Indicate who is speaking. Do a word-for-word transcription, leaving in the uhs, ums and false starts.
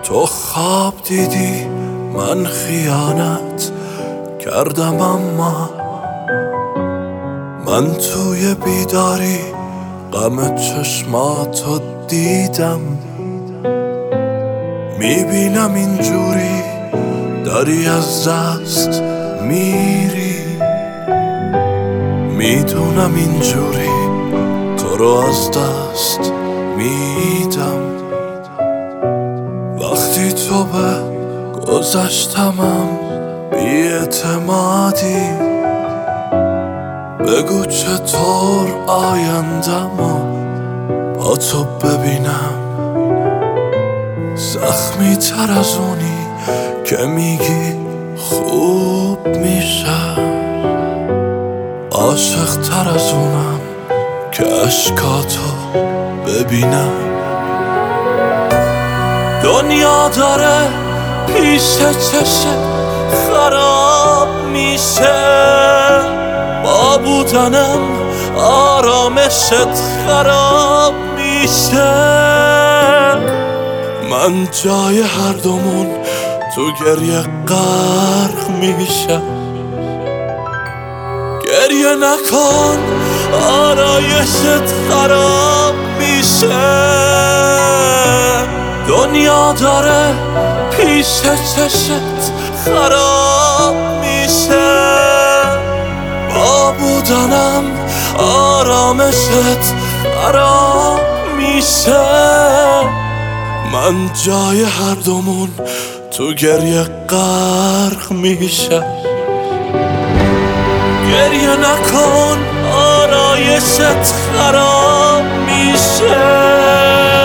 Speaker 1: تو خواب دیدی من خیانت کردم، اما من توی بیداری غم چشماتو دیدم. میبینم اینجوری داری از دست میری، میدونم اینجوری تو رو از دست میدم. وقتی تو به گذشتمم بی‌اعتمادی، بگو چطور آیندمو با تو ببینم. زخمی تر از اونی که میگی خوب میشه، عاشق تر از اونم که عشقاتو ببینم. دنیا داره پیش چشم خراب میشه، با بودنم آرامشت خراب میشه. من جای هر دومون تو گریه غرق میشم. گریه نکن آرایشت خراب میشه، دنیا داره پیش چشت خراب میشه. با بودنم آرامشت خراب میشه. من جای هر دومون تو گریه غرق میشه. گریه نکن آرایشت خراب میشه.